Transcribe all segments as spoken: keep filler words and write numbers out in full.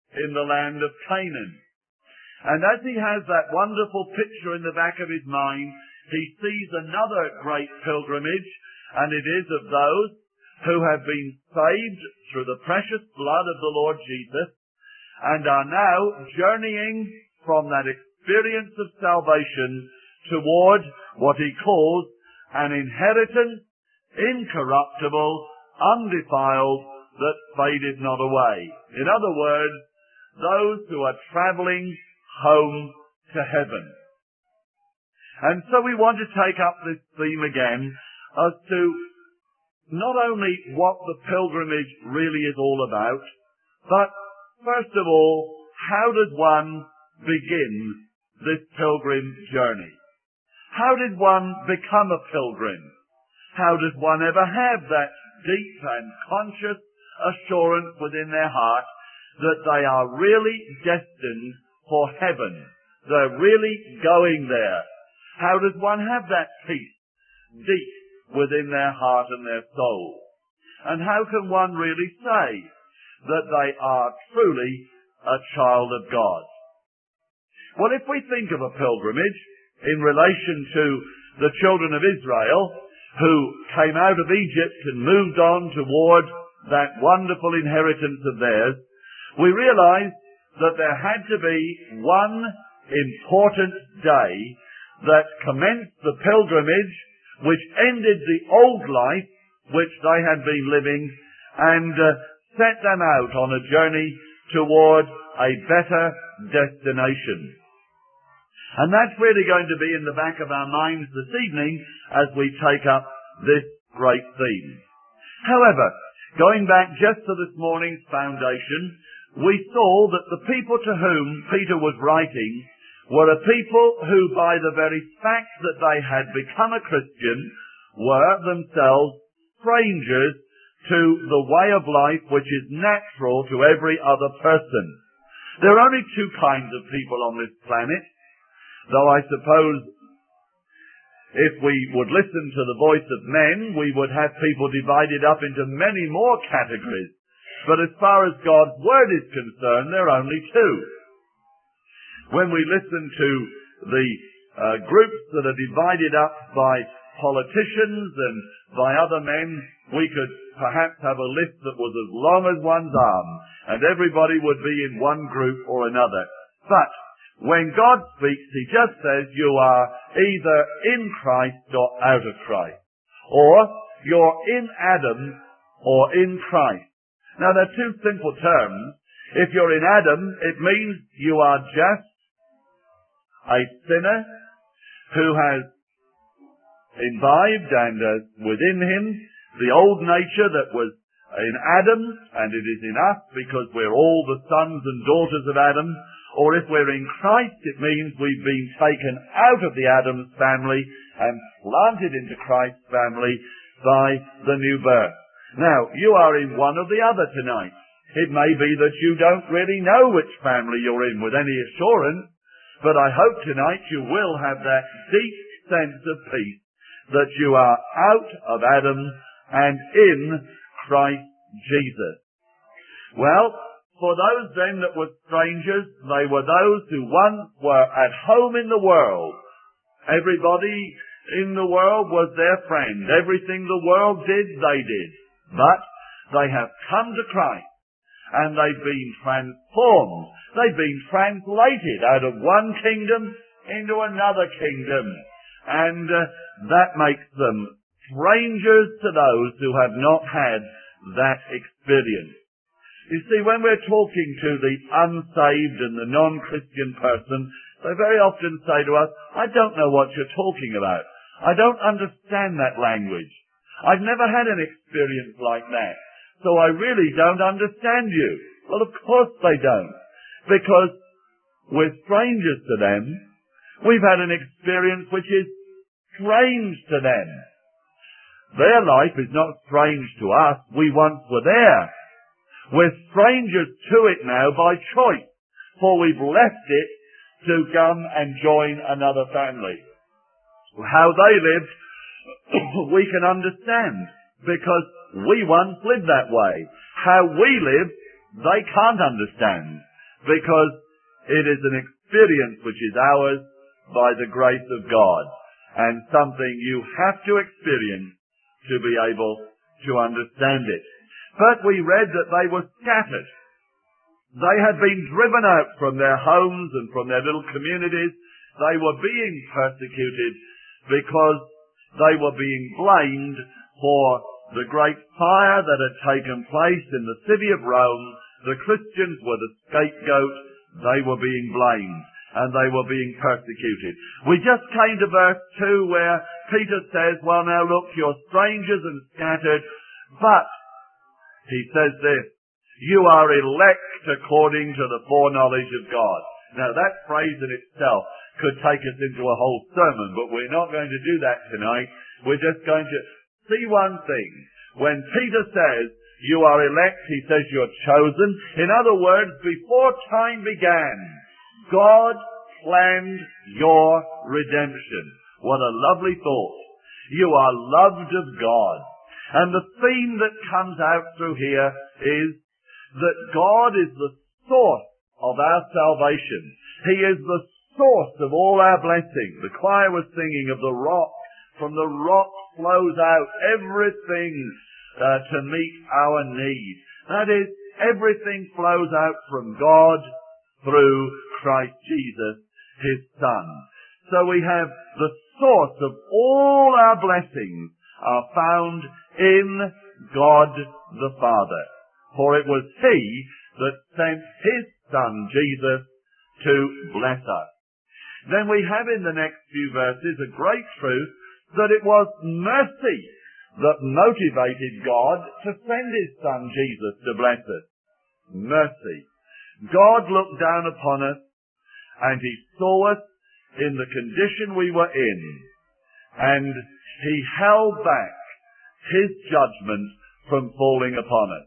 in the land of Canaan. And as he has that wonderful picture in the back of his mind, he sees another great pilgrimage, and it is of those who have been saved through the precious blood of the Lord Jesus and are now journeying from that experience of salvation toward what he calls an inheritance incorruptible, undefiled, that fadeth not away. In other words, those who are travelling home to heaven. And so we want to take up this theme again as to not only what the pilgrimage really is all about, but first of all, how does one begin this pilgrim journey? How did one become a pilgrim? How does one ever have that deep and conscious assurance within their heart that they are really destined for heaven? They're really going there. How does one have that peace deep within their heart and their soul? And how can one really say that they are truly a child of God? Well, if we think of a pilgrimage in relation to the children of Israel who came out of Egypt and moved on toward that wonderful inheritance of theirs, we realize that there had to be one important day that commenced the pilgrimage, which ended the old life which they had been living, and uh, set them out on a journey toward a better destination. And that's really going to be in the back of our minds this evening as we take up this great theme. However, going back just to this morning's foundation, we saw that the people to whom Peter was writing were a people who, by the very fact that they had become a Christian, were themselves strangers to the way of life which is natural to every other person. There are only two kinds of people on this planet, though I suppose if we would listen to the voice of men, we would have people divided up into many more categories. But as far as God's Word is concerned, there are only two. When we listen to the uh, groups that are divided up by politicians and by other men, we could perhaps have a list that was as long as one's arm, and everybody would be in one group or another. But when God speaks, he just says you are either in Christ or out of Christ, or you're in Adam or in Christ. Now, they're two simple terms. If you're in Adam, it means you are just a sinner who has imbibed and uh, within him the old nature that was in Adam, and it is in us because we're all the sons and daughters of Adam. Or if we're in Christ, it means we've been taken out of the Adam's family and planted into Christ's family by the new birth. Now, you are in one or the other tonight. It may be that you don't really know which family you're in with any assurance, but I hope tonight you will have that deep sense of peace that you are out of Adam and in Christ Jesus. Well, for those then that were strangers, they were those who once were at home in the world. Everybody in the world was their friend. Everything the world did, they did. But they have come to Christ, and they've been transformed. They've been translated out of one kingdom into another kingdom. And uh, that makes them strangers to those who have not had that experience. You see, when we're talking to the unsaved and the non-Christian person, they very often say to us, I don't know what you're talking about. I don't understand that language. I've never had an experience like that, so I really don't understand you. Well, of course they don't, because we're strangers to them. We've had an experience which is strange to them. Their life is not strange to us. We once were there. We're strangers to it now by choice, for we've left it to come and join another family. How they lived, we can understand, because we once lived that way. How we live, they can't understand. because it is an experience which is ours by the grace of God, and something you have to experience to be able to understand it. But we read that they were scattered. They had been driven out from their homes and from their little communities. They were being persecuted because they were being blamed for the great fire that had taken place in the city of Rome. The Christians were the scapegoat. They were being blamed, and they were being persecuted. We just came to verse two where Peter says, well, now look, you're strangers and scattered, but, he says this, you are elect according to the foreknowledge of God. Now that phrase in itself could take us into a whole sermon, but we're not going to do that tonight. We're just going to see one thing. When Peter says, you are elect, he says you're chosen. In other words, before time began, God planned your redemption. What a lovely thought. You are loved of God. And the theme that comes out through here is that God is the source of our salvation. He is the source of all our blessing. The choir was singing of the rock. From the rock flows out everything uh, to meet our need. That is, everything flows out from God through Christ Jesus, His Son. So we have the source of all our blessings are found in God the Father. For it was He that sent His Son, Jesus, to bless us. Then we have in the next few verses a great truth that it was mercy that motivated God to send His Son, Jesus, to bless us. Mercy. God looked down upon us and He saw us in the condition we were in, and He held back His judgment from falling upon us.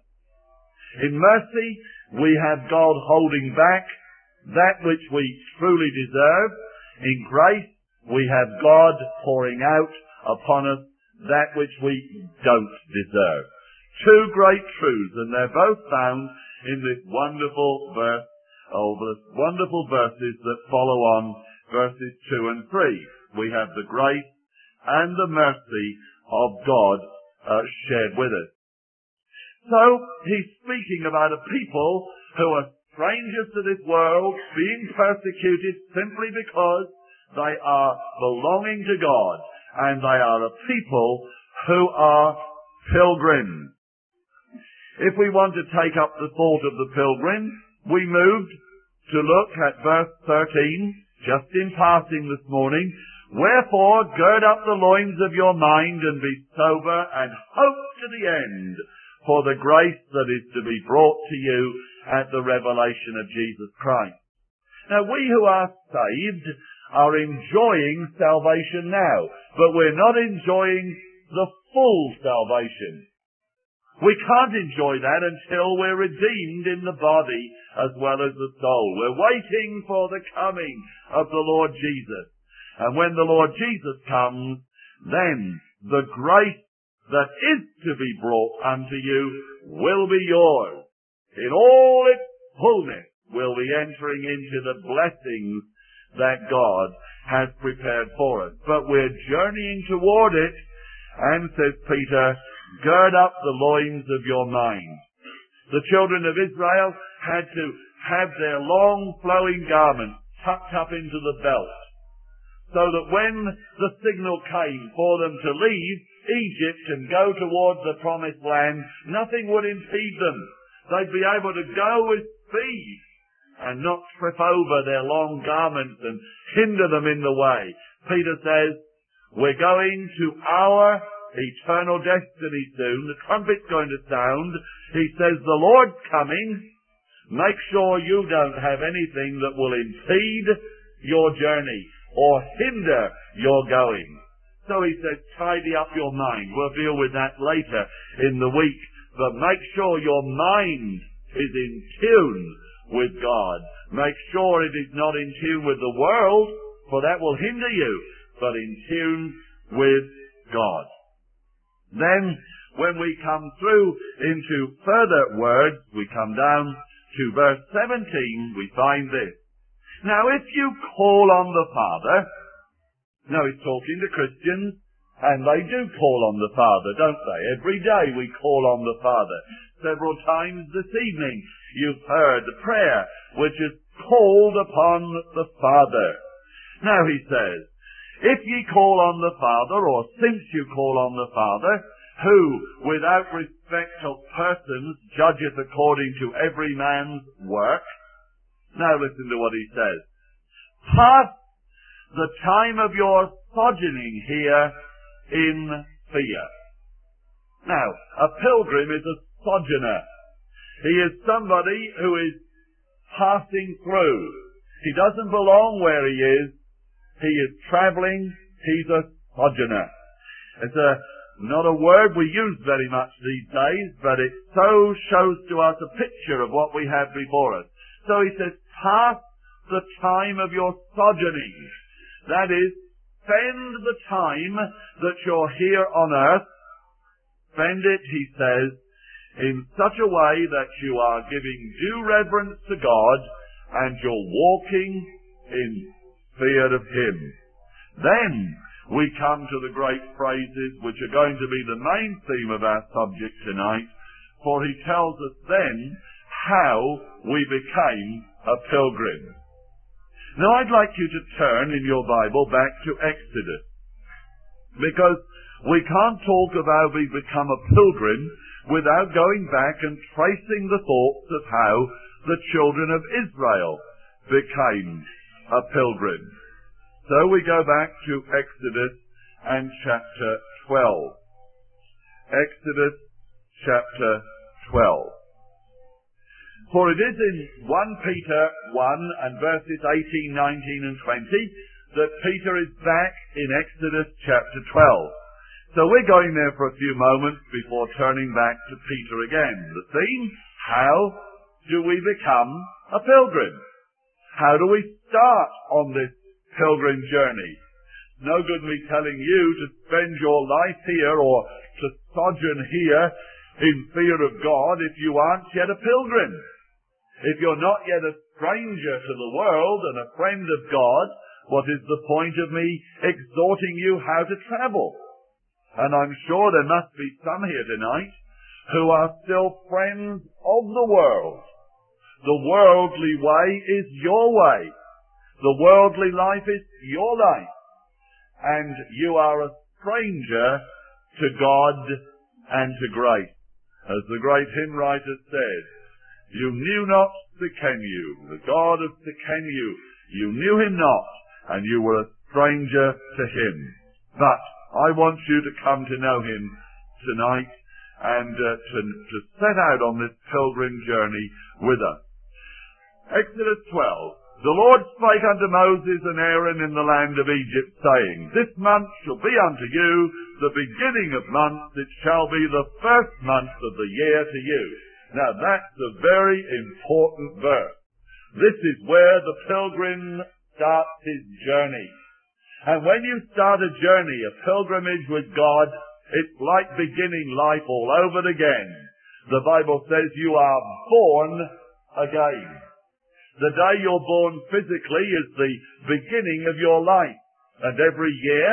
In mercy, we have God holding back that which we truly deserve. In grace, we have God pouring out upon us that which we don't deserve. Two great truths, and they're both found in this wonderful verse, or the wonderful verses that follow on verses two and three. We have the grace and the mercy of God uh, shared with us. So, he's speaking about a people who are strangers to this world, being persecuted simply because they are belonging to God, and they are a people who are pilgrims. If we want to take up the thought of the pilgrim, we moved to look at verse thirteen, just in passing this morning. Wherefore, gird up the loins of your mind, and be sober, and hope to the end for the grace that is to be brought to you at the revelation of Jesus Christ. Now, we who are saved are enjoying salvation now, but we're not enjoying the full salvation. We can't enjoy that until we're redeemed in the body as well as the soul. We're waiting for the coming of the Lord Jesus. And when the Lord Jesus comes, then the grace that is to be brought unto you will be yours. In all its fullness will be entering into the blessings that God has prepared for us. But we're journeying toward it, and, says Peter, gird up the loins of your mind. The children of Israel had to have their long flowing garments tucked up into the belt, so that when the signal came for them to leave Egypt and go towards the promised land, nothing would impede them. They'd be able to go with speed and not trip over their long garments and hinder them in the way. Peter says, we're going to our eternal destiny soon. The trumpet's going to sound. He says, the Lord's coming. Make sure you don't have anything that will impede your journey or hinder your going. So he says, tidy up your mind. We'll deal with that later in the week. But make sure your mind is in tune with God. Make sure it is not in tune with the world, for that will hinder you, but in tune with God. Then, when we come through into further words, we come down to verse seventeen, we find this. Now if you call on the Father, now he's talking to Christians, and they do call on the Father, don't they? Every day we call on the Father. Several times this evening you've heard the prayer which is called upon the Father. Now he says, if ye call on the Father, or since you call on the Father, who without respect of persons judgeth according to every man's work. Now listen to what he says. Pass the time of your sojourning here in fear. Now, a pilgrim is a sojourner. He is somebody who is passing through. He doesn't belong where he is. He is travelling. He's a sojourner. It's a, not a word we use very much these days, but it so shows to us a picture of what we have before us. So he says, pass the time of your sojourning. That is, spend the time that you're here on earth. Spend it, he says, in such a way that you are giving due reverence to God and you're walking in fear of Him. Then we come to the great phrases which are going to be the main theme of our subject tonight, for he tells us then how we became a pilgrim. Now I'd like you to turn in your Bible back to Exodus, because we can't talk of how we become a pilgrim without going back and tracing the thoughts of how the children of Israel became a pilgrim. So we go back to Exodus and chapter twelve. Exodus chapter twelve. For it is in First Peter one and verses eighteen, nineteen and twenty that Peter is back in Exodus chapter twelve. So we're going there for a few moments before turning back to Peter again. The theme, how do we become a pilgrim? How do we start on this pilgrim journey? No good me telling you to spend your life here or to sojourn here in fear of God if you aren't yet a pilgrim. If you're not yet a stranger to the world and a friend of God, what is the point of me exhorting you how to travel? And I'm sure there must be some here tonight who are still friends of the world. The worldly way is your way. The worldly life is your life. And you are a stranger to God and to grace. As the great hymn writer said, you knew not Sichenu, the God of Sichenu. You knew him not, and you were a stranger to him. But I want you to come to know him tonight and uh, to, to set out on this pilgrim journey with us. Exodus twelve. The Lord spake unto Moses and Aaron in the land of Egypt, saying, This month shall be unto you the beginning of months, it shall be the first month of the year to you. Now that's a very important verse. This is where the pilgrim starts his journey. And when you start a journey, a pilgrimage with God, it's like beginning life all over again. The Bible says you are born again. The day you're born physically is the beginning of your life. And every year,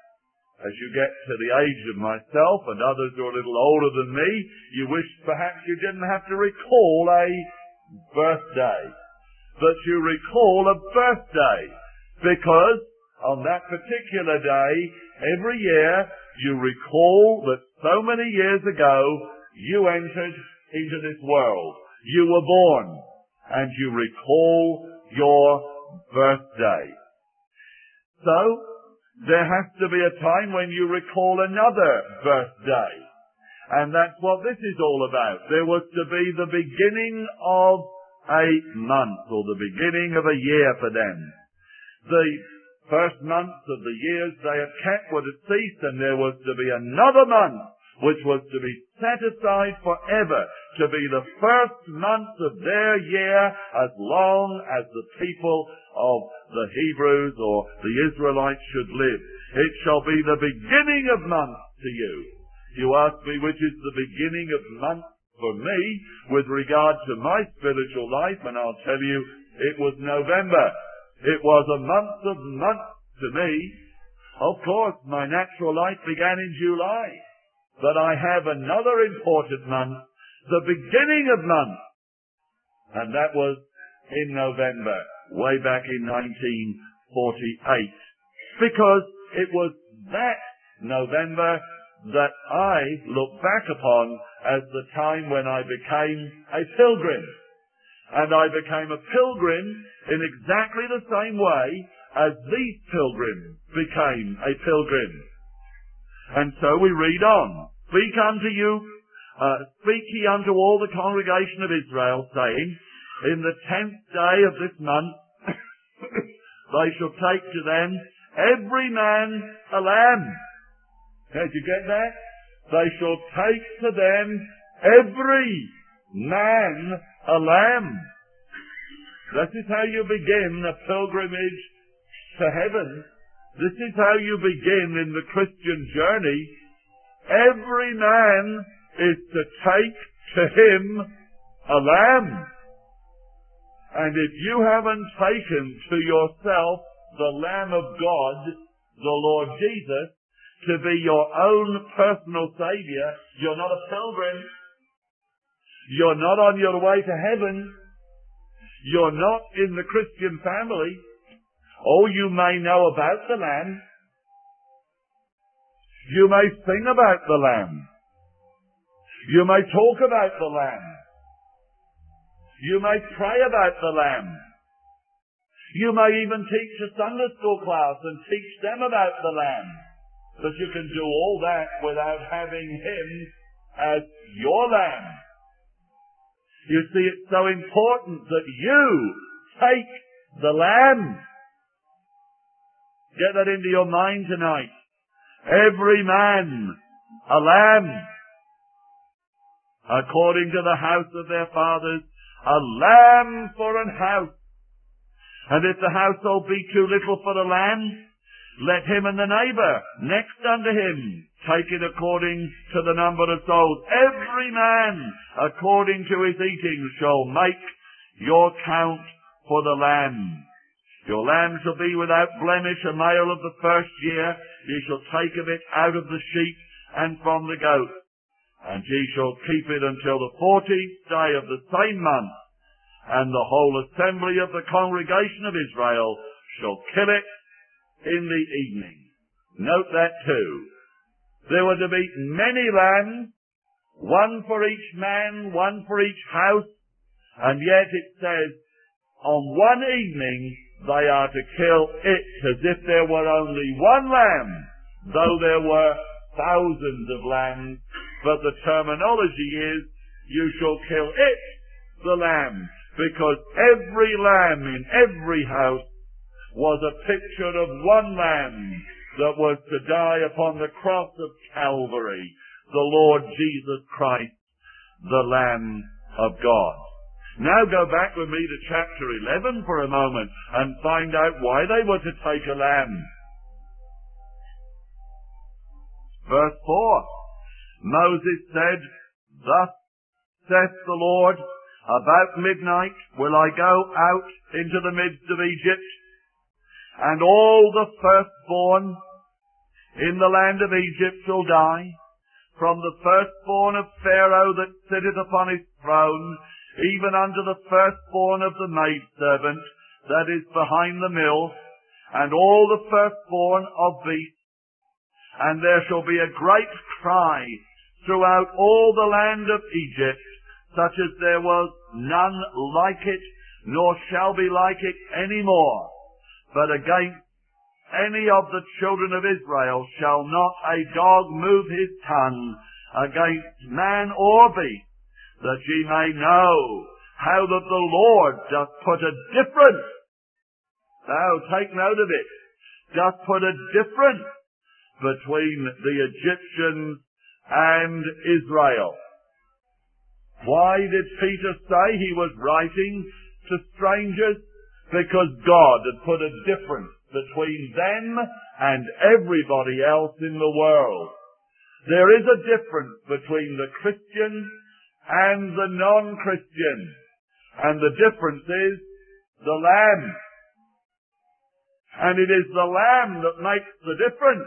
as you get to the age of myself and others who are a little older than me, you wish perhaps you didn't have to recall a birthday. But you recall a birthday because on that particular day, every year, you recall that so many years ago, you entered into this world. You were born, and you recall your birthday. So, there has to be a time when you recall another birthday. And that's what this is all about. There was to be the beginning of a month, or the beginning of a year for them. The first months of the years they had kept were to cease, and there was to be another month which was to be set aside forever to be the first month of their year as long as the people of the Hebrews or the Israelites should live. It shall be the beginning of months to you. You ask me which is the beginning of months for me with regard to my spiritual life, and I'll tell you, it was November. It was a month of months to me. Of course, my natural life began in July, but I have another important month, the beginning of months, and that was in November, way back in nineteen forty-eight, because it was that November that I look back upon as the time when I became a pilgrim. And I became a pilgrim in exactly the same way as these pilgrims became a pilgrim. And so we read on. Speak unto you, uh, speak ye unto all the congregation of Israel, saying, in the tenth day of this month they shall take to them every man a lamb. Did you get that? They shall take to them every man a lamb. This is how you begin a pilgrimage to heaven. This is how you begin in the Christian journey. Every man is to take to him a lamb. And if you haven't taken to yourself the Lamb of God, the Lord Jesus, to be your own personal Saviour, you're not a pilgrim. You're not on your way to heaven. You're not in the Christian family. Oh, you may know about the Lamb. You may sing about the Lamb. You may talk about the Lamb. You may pray about the Lamb. You may even teach a Sunday school class and teach them about the Lamb. But you can do all that without having Him as your Lamb. You see, it's so important that you take the Lamb. Get that into your mind tonight. Every man a lamb, according to the house of their fathers, a lamb for an house. And if the household be too little for the lamb, let him and the neighbour next unto him take it according to the number of souls. Every man according to his eating shall make your count for the lamb. Your lamb shall be without blemish, a male of the first year. Ye shall take of it out of the sheep and from the goat. And ye shall keep it until the fortieth day of the same month. And the whole assembly of the congregation of Israel shall kill it in the evening. Note that too. There were to be many lambs, one for each man, one for each house, and yet it says, on one evening they are to kill it as if there were only one lamb, though there were thousands of lambs. But the terminology is, you shall kill it, the lamb, because every lamb in every house was a picture of one lamb that was to die upon the cross of Calvary, the Lord Jesus Christ, the Lamb of God. Now go back with me to chapter eleven for a moment and find out why they were to take a lamb. Verse four, Moses said, Thus saith the Lord, about midnight will I go out into the midst of Egypt, and all the firstborn in the land of Egypt shall die, from the firstborn of Pharaoh that sitteth upon his throne, even unto the firstborn of the maidservant that is behind the mill, and all the firstborn of beasts. And there shall be a great cry throughout all the land of Egypt, such as there was none like it, nor shall be like it any more. But against any of the children of Israel shall not a dog move his tongue against man or beast, that ye may know how that the Lord doth put a difference. Now take note of it. Doth put a difference between the Egyptians and Israel. Why did Peter say he was writing to strangers? Because God had put a difference between them and everybody else in the world. There is a difference between the Christian and the non-Christian. And the difference is the Lamb. And it is the Lamb that makes the difference.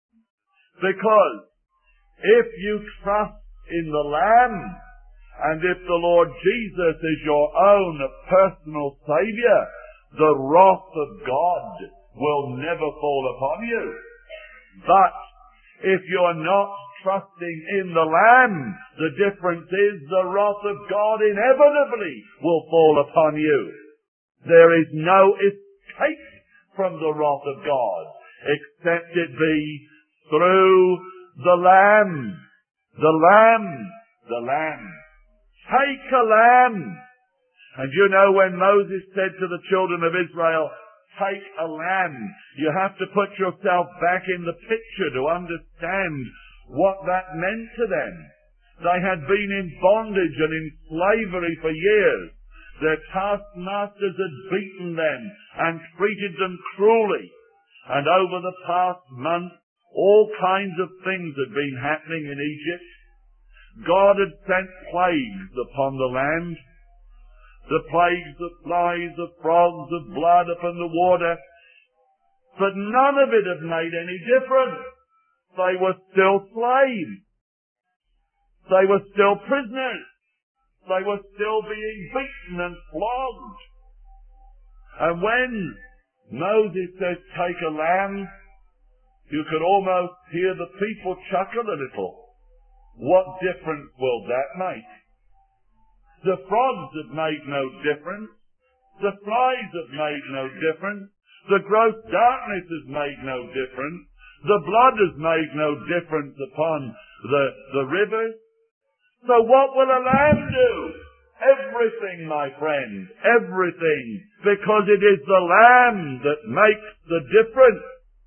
Because if you trust in the Lamb, and if the Lord Jesus is your own personal Saviour, the wrath of God will never fall upon you. But if you're not trusting in the Lamb, the difference is the wrath of God inevitably will fall upon you. There is no escape from the wrath of God, except it be through the Lamb. The Lamb. The Lamb. Take a lamb. And you know when Moses said to the children of Israel, take a lamb, you have to put yourself back in the picture to understand what that meant to them. They had been in bondage and in slavery for years. Their taskmasters had beaten them and treated them cruelly. And over the past month, all kinds of things had been happening in Egypt. God had sent plagues upon the land. The plagues of flies, of frogs, of blood upon the water. But none of it had made any difference. They were still slaves. They were still prisoners. They were still being beaten and flogged. And when Moses says, take a lamb, you could almost hear the people chuckle a little. What difference will that make? The frogs have made no difference. The flies have made no difference. The gross darkness has made no difference. The blood has made no difference upon the, the rivers. So what will a lamb do? Everything, my friend, everything. Because it is the lamb that makes the difference.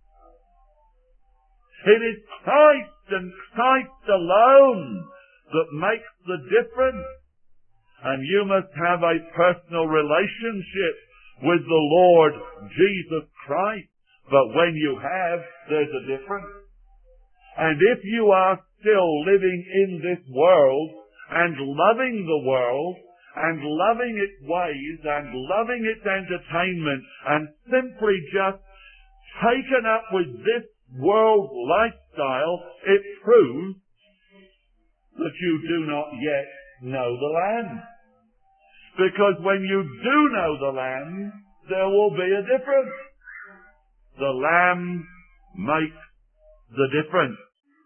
It is Christ and Christ alone that makes the difference. And you must have a personal relationship with the Lord Jesus Christ. But when you have, there's a difference. And if you are still living in this world and loving the world and loving its ways and loving its entertainment and simply just taken up with this world lifestyle, it proves that you do not yet know the Lamb. Because when you do know the Lamb, there will be a difference. The Lamb makes the difference.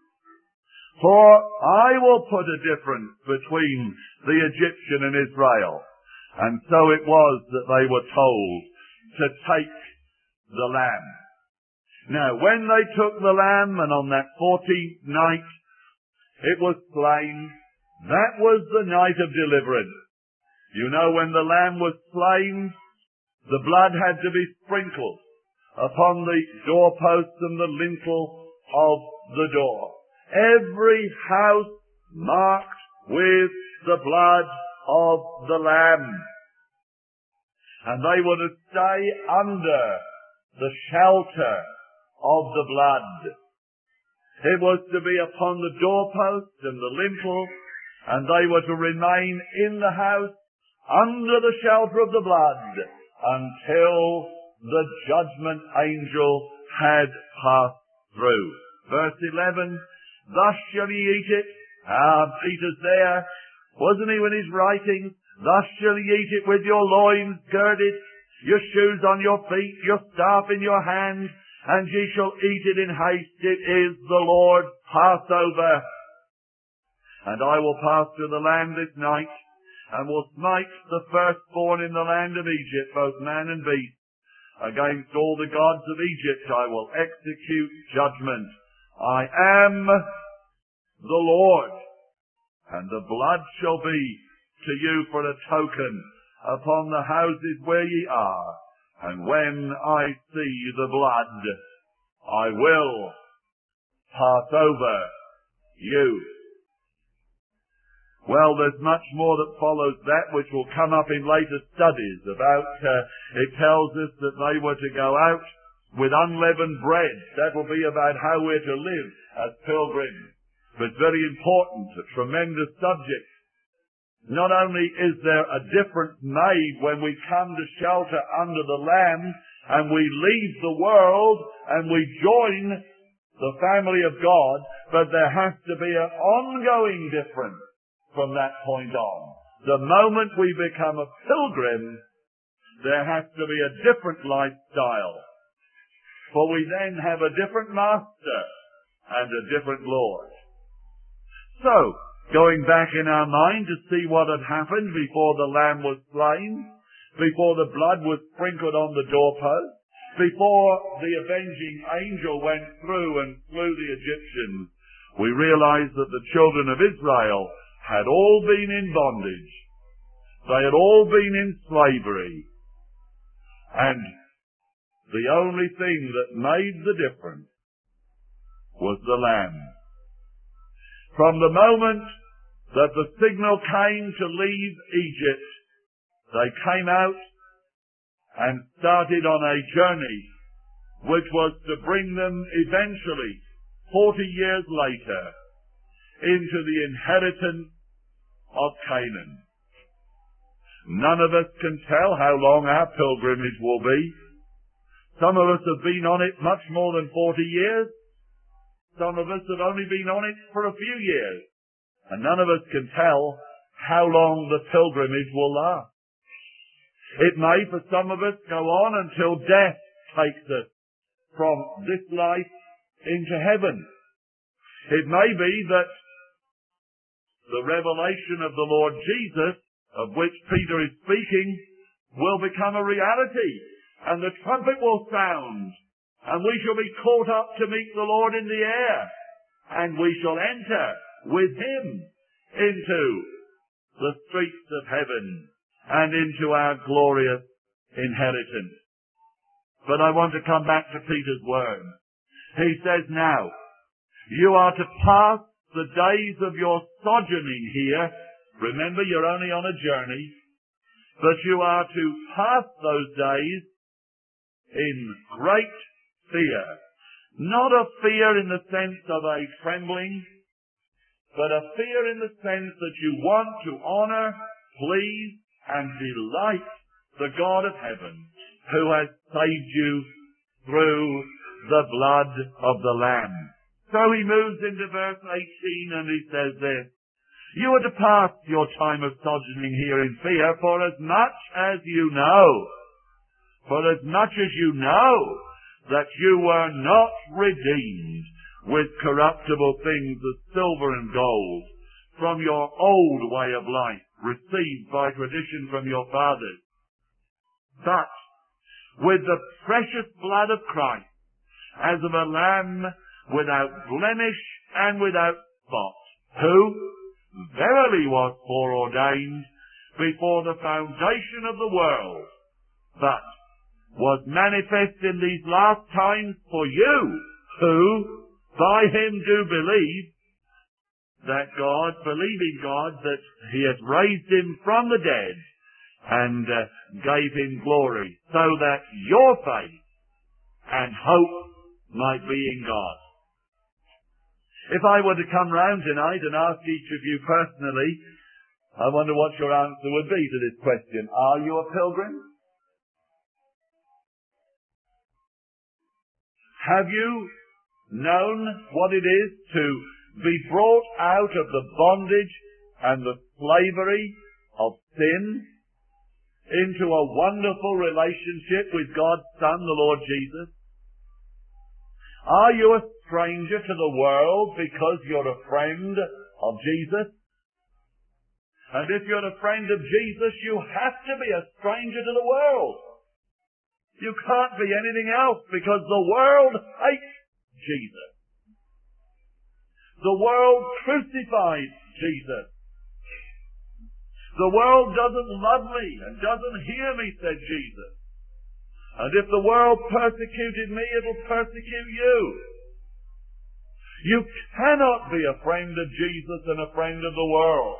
For I will put a difference between the Egyptian and Israel. And so it was that they were told to take the Lamb. Now, when they took the lamb, and on that fourteenth night it was slain, that was the night of deliverance. You know, when the lamb was slain, the blood had to be sprinkled upon the doorposts and the lintel of the door. Every house marked with the blood of the lamb. And they were to stay under the shelter of the blood. It was to be upon the doorpost and the lintel, and they were to remain in the house under the shelter of the blood until the judgment angel had passed through. Verse eleven, thus shall ye eat it. Ah, Peter's there. Wasn't he when he's writing? Thus shall ye eat it with your loins girded, your shoes on your feet, your staff in your hand, and ye shall eat it in haste. It is the Lord's Passover. And I will pass through the land this night, and will smite the firstborn in the land of Egypt, both man and beast. Against all the gods of Egypt I will execute judgment. I am the Lord, and the blood shall be to you for a token upon the houses where ye are. And when I see the blood, I will pass over you. Well, there's much more that follows that, which will come up in later studies about, uh, it tells us that they were to go out with unleavened bread. That will be about how we're to live as pilgrims. But it's very important, a tremendous subject. not only is there a difference made when we come to shelter under the Lamb and we leave the world and we join the family of God, but there has to be an ongoing difference from that point on. The moment we become a pilgrim, there has to be a different lifestyle. For we then have a different master and a different Lord. So, going back in our mind to see what had happened before the lamb was slain, before the blood was sprinkled on the doorpost, before the avenging angel went through and slew the Egyptians, we realize that the children of Israel had all been in bondage. They had all been in slavery. And the only thing that made the difference was the Lamb. From the moment that the signal came to leave Egypt, they came out and started on a journey which was to bring them eventually, forty years later, into the inheritance of Canaan. None of us can tell how long our pilgrimage will be. Some of us have been on it much more than forty years. Some of us have only been on it for a few years. And none of us can tell how long the pilgrimage will last. It may, for some of us, go on until death takes us from this life into heaven. It may be that the revelation of the Lord Jesus, of which Peter is speaking, will become a reality, and the trumpet will sound, and we shall be caught up to meet the Lord in the air, and we shall enter with him into the streets of heaven and into our glorious inheritance. But I want to come back to Peter's words. He says, now, you are to pass the days of your sojourning here. Remember, you're only on a journey, but you are to pass those days in great fear. Not a fear in the sense of a trembling, but a fear in the sense that you want to honor, please, and delight the God of heaven, who has saved you through the blood of the Lamb. So he moves into verse eighteen and he says this, you are to pass your time of sojourning here in fear, for as much as you know, for as much as you know that you were not redeemed with corruptible things as silver and gold from your old way of life, received by tradition from your fathers, but with the precious blood of Christ, as of a lamb without blemish and without spot, who verily was foreordained before the foundation of the world, but was manifest in these last times for you, who by him do believe, that God, believing God, that he has raised him from the dead and uh, gave him glory, so that your faith and hope might be in God. If I were to come round tonight and ask each of you personally, I wonder what your answer would be to this question. Are you a pilgrim? Have you known what it is to be brought out of the bondage and the slavery of sin into a wonderful relationship with God's Son, the Lord Jesus? Are you a stranger to the world because you're a friend of Jesus? And if you're a friend of Jesus, you have to be a stranger to the world. You can't be anything else because the world hates Jesus. The world crucified Jesus. The world doesn't love me and doesn't hear me, said Jesus. And if the world persecuted me, it'll persecute you. You cannot be a friend of Jesus and a friend of the world.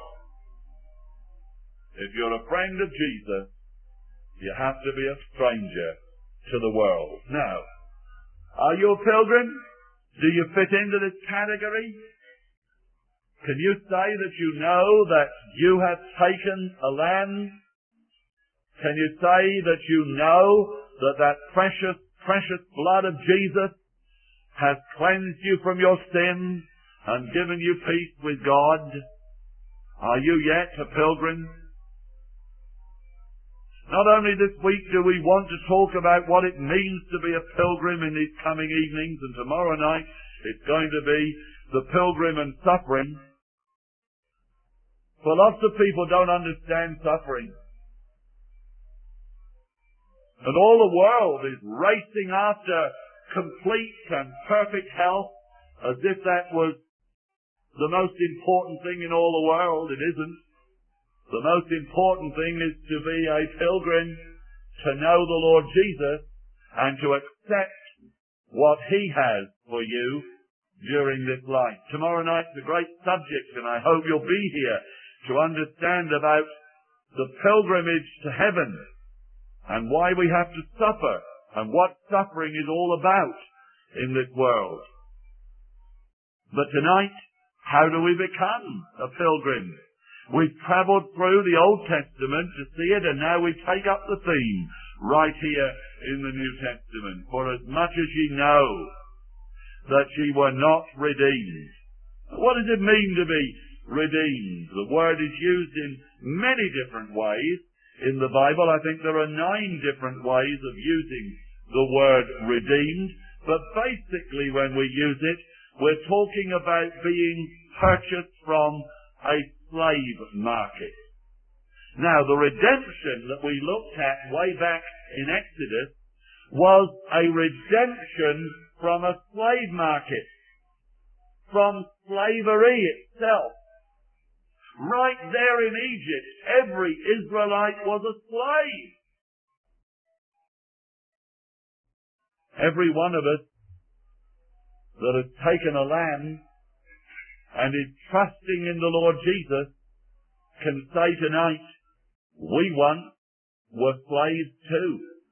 If you're a friend of Jesus, you have to be a stranger to the world. Now, are you a pilgrim? Do you fit into this category? Can you say that you know that you have taken a land? Can you say that you know that that precious, precious blood of Jesus has cleansed you from your sins and given you peace with God? Are you yet a pilgrim? Not only this week do we want to talk about what it means to be a pilgrim in these coming evenings, and tomorrow night it's going to be the pilgrim and suffering. For lots of people don't understand suffering. And all the world is racing after complete and perfect health as if that was the most important thing in all the world. It isn't. The most important thing is to be a pilgrim, to know the Lord Jesus, and to accept what He has for you during this life. Tomorrow night's a great subject, and I hope you'll be here to understand about the pilgrimage to heaven and why we have to suffer and what suffering is all about in this world. But tonight, how do we become a pilgrim? We've travelled through the Old Testament to see it, and now we take up the theme right here in the New Testament. For as much as ye know that ye were not redeemed. What does it mean to be redeemed? The word is used in many different ways in the Bible. I think there are nine different ways of using the word redeemed. But basically when we use it, we're talking about being purchased from a slave market. Now, the redemption that we looked at way back in Exodus was a redemption from a slave market, from slavery itself. Right there in Egypt, every Israelite was a slave. Every one of us that has taken a land and is trusting in the Lord Jesus can say tonight, we once were slaves too.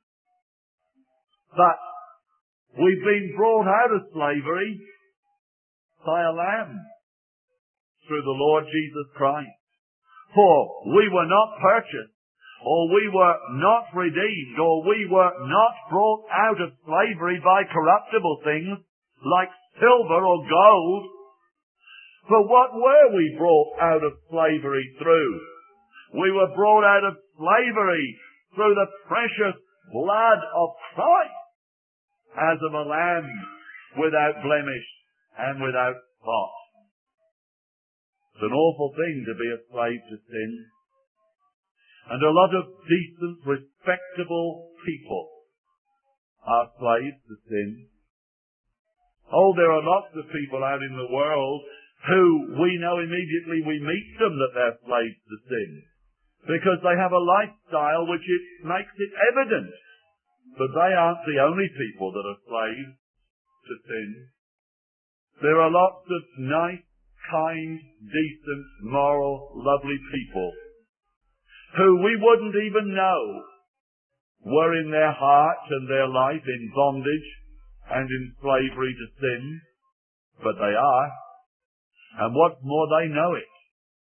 But we've been brought out of slavery by a lamb through the Lord Jesus Christ. For we were not purchased, or we were not redeemed, or we were not brought out of slavery by corruptible things like silver or gold. For what were we brought out of slavery through? We were brought out of slavery through the precious blood of Christ, as of a lamb without blemish and without spot. It's an awful thing to be a slave to sin. And a lot of decent, respectable people are slaves to sin. Oh, there are lots of people out in the world who we know immediately we meet them that they're slaves to sin, because they have a lifestyle which it makes it evident. But they aren't the only people that are slaves to sin. There are lots of nice, kind, decent, moral, lovely people who we wouldn't even know were in their heart and their life in bondage and in slavery to sin. But they are. And what's more, they know it.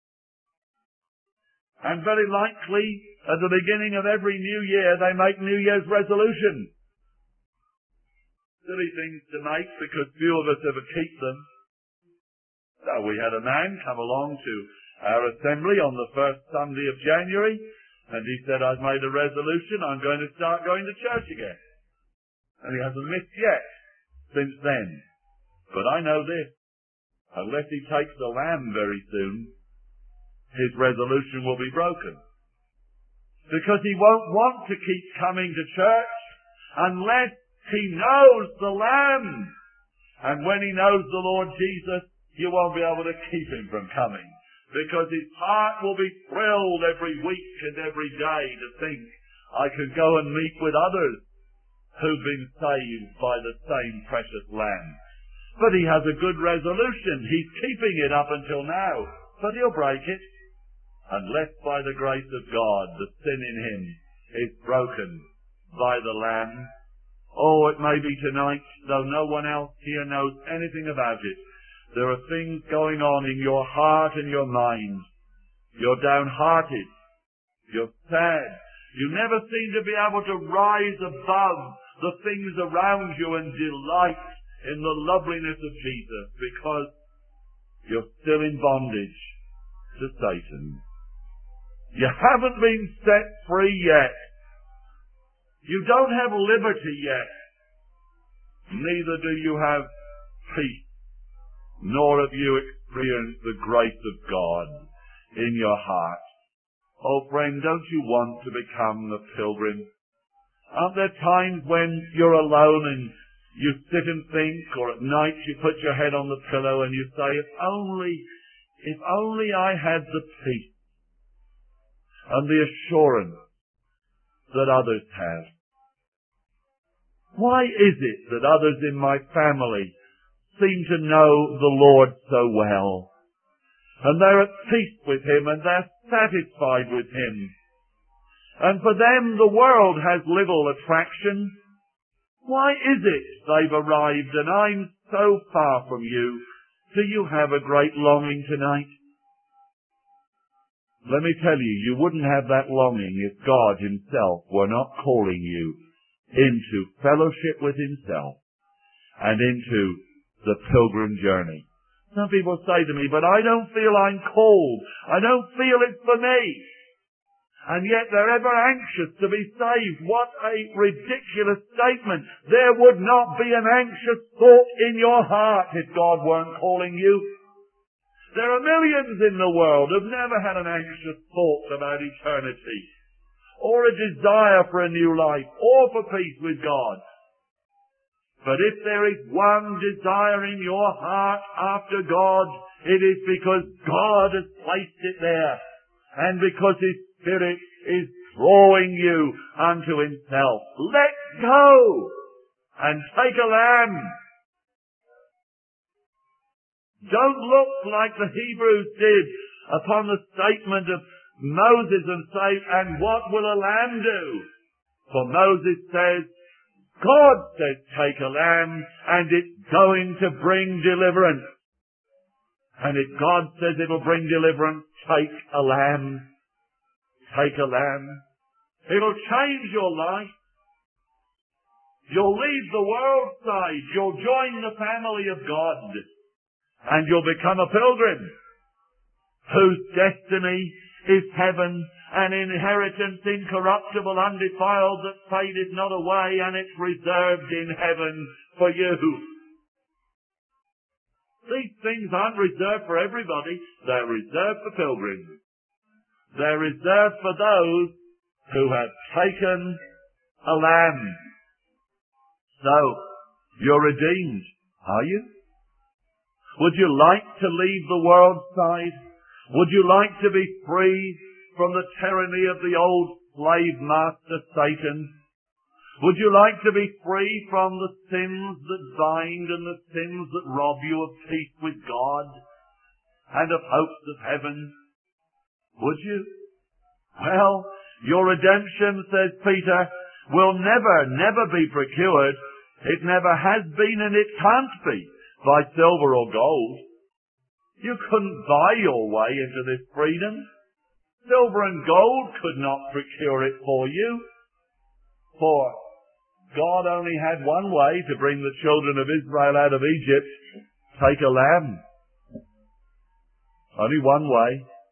And very likely, at the beginning of every new year, they make New Year's resolutions. Silly things to make, because few of us ever keep them. So we had a man come along to our assembly on the first Sunday of January, and he said, I've made a resolution, I'm going to start going to church again. And he hasn't missed yet since then. But I know this. Unless he takes the lamb very soon, his resolution will be broken. Because he won't want to keep coming to church unless he knows the lamb. And when he knows the Lord Jesus, you won't be able to keep him from coming. Because his heart will be thrilled every week and every day to think, I can go and meet with others who've been saved by the same precious lamb. But he has a good resolution. He's keeping it up until now. But he'll break it. Unless by the grace of God the sin in him is broken by the Lamb. Oh, it may be tonight, though no one else here knows anything about it, There are things going on in your heart and your mind. You're downhearted. You're sad. You never seem to be able to rise above the things around you and delight in the loveliness of Jesus because you're still in bondage to Satan. You haven't been set free yet. You don't have liberty yet. Neither do you have peace, nor have you experienced the grace of God in your heart. Oh friend, don't you want to become a pilgrim? Aren't there times when you're alone and you sit and think, or at night you put your head on the pillow and you say, if only, if only I had the peace and the assurance that others have. Why is it that others in my family seem to know the Lord so well? And they're at peace with Him and they're satisfied with Him. And for them the world has little attraction. Why is it they've arrived and I'm so far from you? Do you have a great longing tonight? Let me tell you, you wouldn't have that longing if God Himself were not calling you into fellowship with Himself and into the pilgrim journey. Some people say to me, but I don't feel I'm called. I don't feel it's for me. And yet they're ever anxious to be saved. What a ridiculous statement. There would not be an anxious thought in your heart if God weren't calling you. There are millions in the world who've never had an anxious thought about eternity, or a desire for a new life, or for peace with God. But if there is one desire in your heart after God, it is because God has placed it there, and because His Spirit is drawing you unto Himself. Let go and take a lamb. Don't look like the Hebrews did upon the statement of Moses and say, and what will a lamb do? For Moses says, God says take a lamb and it's going to bring deliverance. And if God says it'll bring deliverance, take a lamb. Take a lamb. It'll change your life. You'll leave the world side. You'll join the family of God. And you'll become a pilgrim whose destiny is heaven, an inheritance incorruptible, undefiled, that fadeth not away, and it's reserved in heaven for you. These things aren't reserved for everybody. They're reserved for pilgrims. They're reserved for those who have taken a lamb. So, you're redeemed, are you? Would you like to leave the world side? Would you like to be free from the tyranny of the old slave master Satan? Would you like to be free from the sins that bind and the sins that rob you of peace with God and of hopes of heaven? Would you? Well, your redemption, says Peter, will never, never be procured. It never has been and it can't be by silver or gold. You couldn't buy your way into this freedom. Silver and gold could not procure it for you. For God only had one way to bring the children of Israel out of Egypt. Take a lamb. Only one way.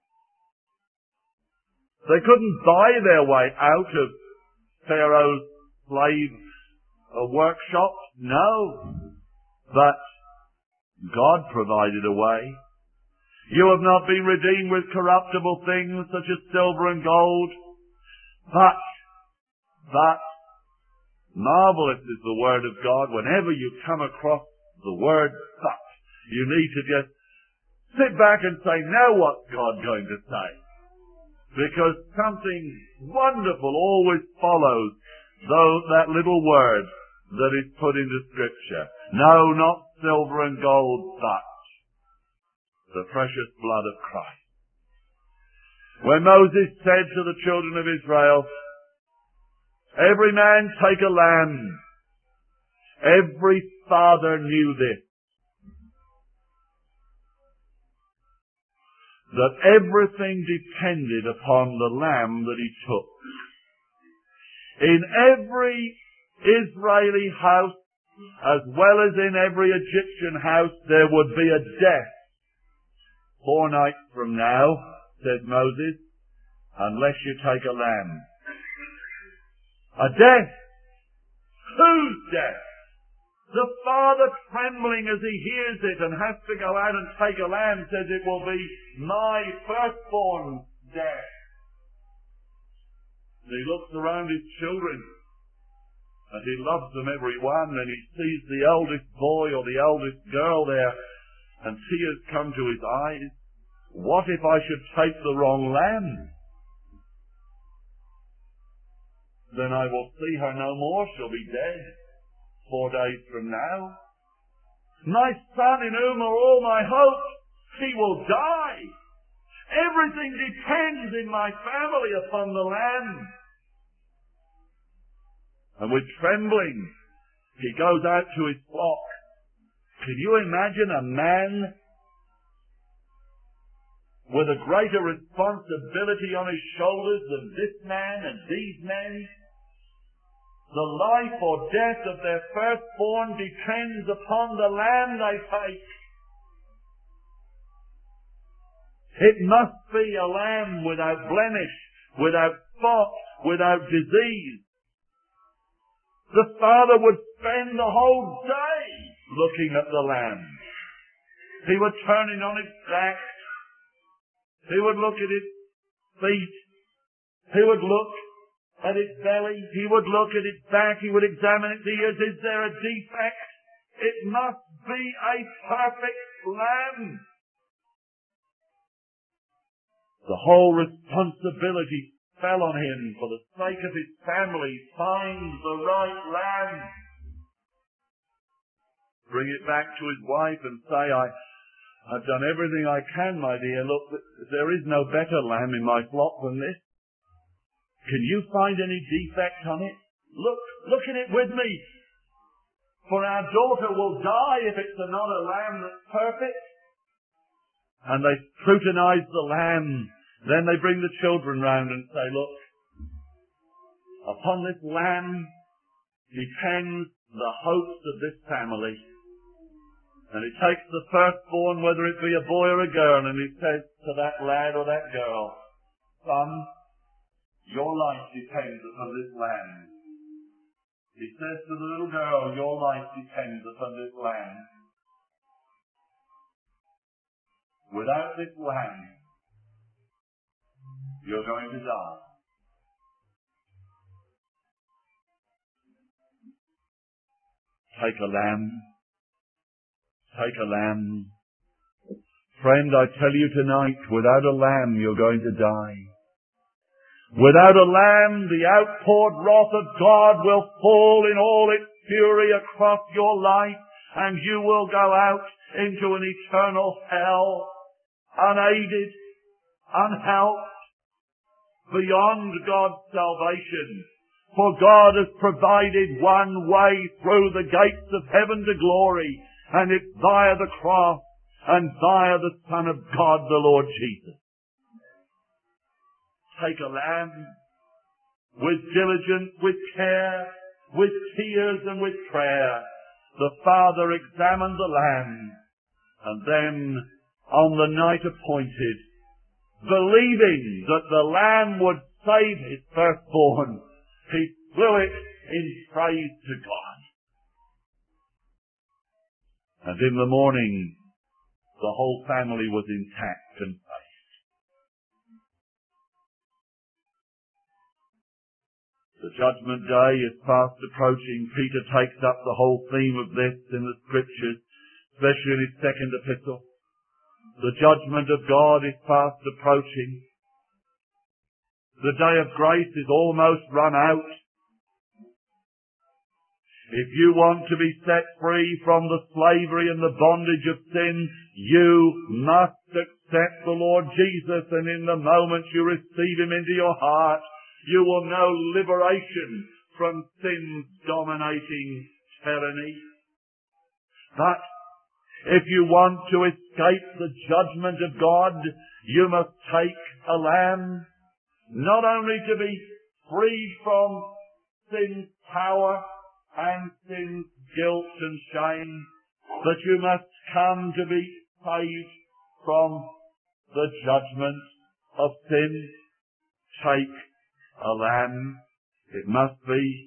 They couldn't buy their way out of Pharaoh's slave workshop. No. But God provided a way. You have not been redeemed with corruptible things such as silver and gold, but, but, marvelous is the word of God. Whenever you come across the word but, you need to just sit back and say, now what's God going to say? Because something wonderful always follows though that little word that is put into Scripture. No, not silver and gold, but the precious blood of Christ. When Moses said to the children of Israel, every man take a lamb, every father knew this. that everything depended upon the lamb that he took. In every Israeli house, as well as in every Egyptian house, there would be a death. Four nights from now, said Moses, unless you take a lamb. A death. Whose death? The father, trembling as he hears it and has to go out and take a lamb, says it will be my firstborn death. And he looks around his children, and he loves them every one, and he sees the eldest boy or the eldest girl there, and tears come to his eyes. What if I should take the wrong lamb? Then I will see her no more. She'll be dead four days from now. My son in whom are all my hopes, he will die. Everything depends in my family upon the lamb. And with trembling, he goes out to his flock. Can you imagine a man with a greater responsibility on his shoulders than this man and these men? The life or death of their firstborn depends upon the lamb they take. It must be a lamb without blemish, without spot, without disease. The father would spend the whole day looking at the lamb. He would turn it on its back. He would look at its feet. He would look at its belly. He would look at its back. He would examine its ears. Is there a defect? It must be a perfect lamb. The whole responsibility fell on him for the sake of his family. Find the right lamb. Bring it back to his wife and say, I, I've done everything I can, my dear. Look, there is no better lamb in my flock than this. Can you find any defect on it? Look, look at it with me. For our daughter will die if it's not a lamb that's perfect. And they scrutinize the lamb. Then they bring the children round and say, look, upon this lamb depends the hopes of this family. And he takes the firstborn, whether it be a boy or a girl, and he says to that lad or that girl, son, your life depends upon this lamb. He says to the little girl, your life depends upon this lamb. Without this lamb, you're going to die. Take a lamb. Take a lamb. Friend, I tell you tonight, without a lamb, you're going to die. Without a lamb, the outpoured wrath of God will fall in all its fury across your life, and you will go out into an eternal hell, unaided, unhelped, beyond God's salvation. For God has provided one way through the gates of heaven to glory, and it's via the cross and via the Son of God, the Lord Jesus. Take a lamb with diligence, with care, with tears and with prayer. The Father examined the lamb, and then on the night appointed, believing that the lamb would save his firstborn, he blew it in praise to God. And in the morning, the whole family was intact and safe. The judgment day is fast approaching. Peter takes up the whole theme of this in the Scriptures, especially in his second epistle. The judgment of God is fast approaching. The day of grace is almost run out. If you want to be set free from the slavery and the bondage of sin, you must accept the Lord Jesus, and in the moment you receive Him into your heart, you will know liberation from sin's dominating tyranny. But if you want to escape the judgment of God, You must take a lamb, not only to be freed from sin's power and sin's guilt and shame, but you must come to be saved from the judgment of sin. Take a lamb. It must be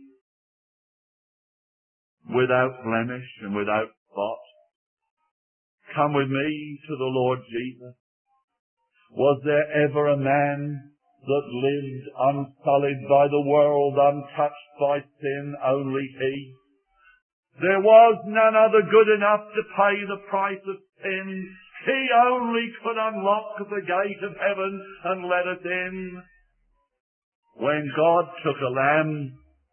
without blemish and without spot. Come with me to the Lord Jesus. Was there ever a man that lived unsullied by the world, untouched by sin? Only he. There was none other good enough to pay the price of sin. He only could unlock the gate of heaven and let us in. When God took a lamb,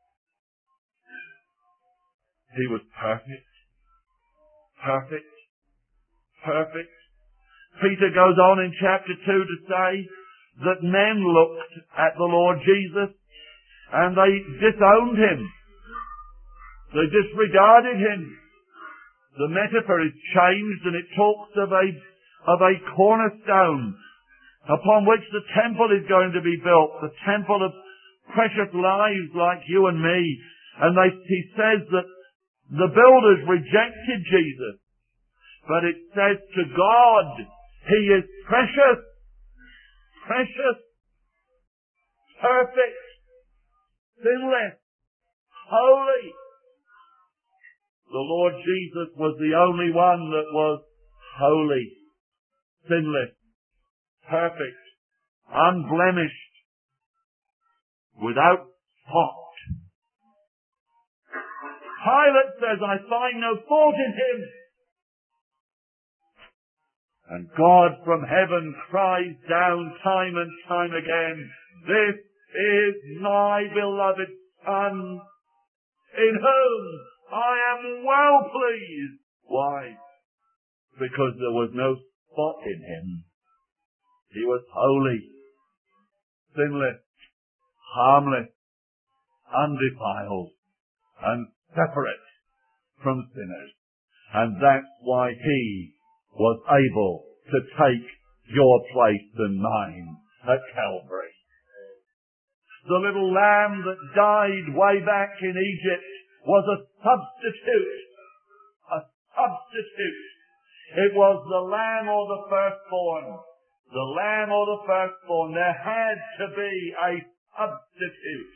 he was perfect. Perfect. Perfect. Peter goes on in chapter two to say that men looked at the Lord Jesus and they disowned him. They disregarded him. The metaphor is changed and it talks of a, of a cornerstone upon which the temple is going to be built, the temple of precious lives like you and me. And they, he says that the builders rejected Jesus, but it says to God, he is precious, precious, perfect, sinless, holy. The Lord Jesus was the only one that was holy, sinless, perfect, unblemished, without spot. Pilate says, I find no fault in him. And God from heaven cries down time and time again, this is my beloved Son, in whom I am well pleased. Why? Because there was no spot in him. He was holy, sinless, harmless, undefiled, and separate from sinners. And that's why he was able to take your place and mine at Calvary. The little lamb that died way back in Egypt was a substitute. A substitute. It was the lamb or the firstborn. The lamb or the firstborn. There had to be a substitute.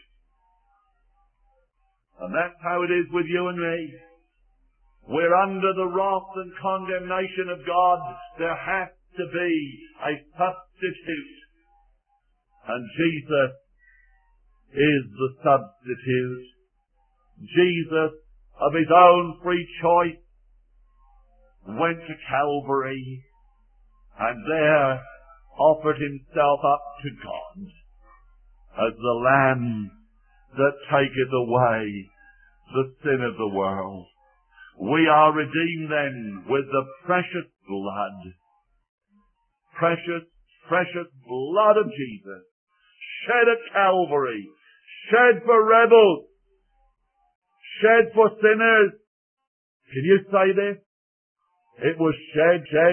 And that's how it is with you and me. We're under the wrath and condemnation of God. There has to be a substitute. And Jesus is the substitute. Jesus, of his own free choice, went to Calvary and there offered himself up to God as the Lamb that taketh away the sin of the world. We are redeemed then with the precious blood, precious, precious blood of Jesus, shed at Calvary, shed for rebels, shed for sinners. Can you say this? It was shed, shed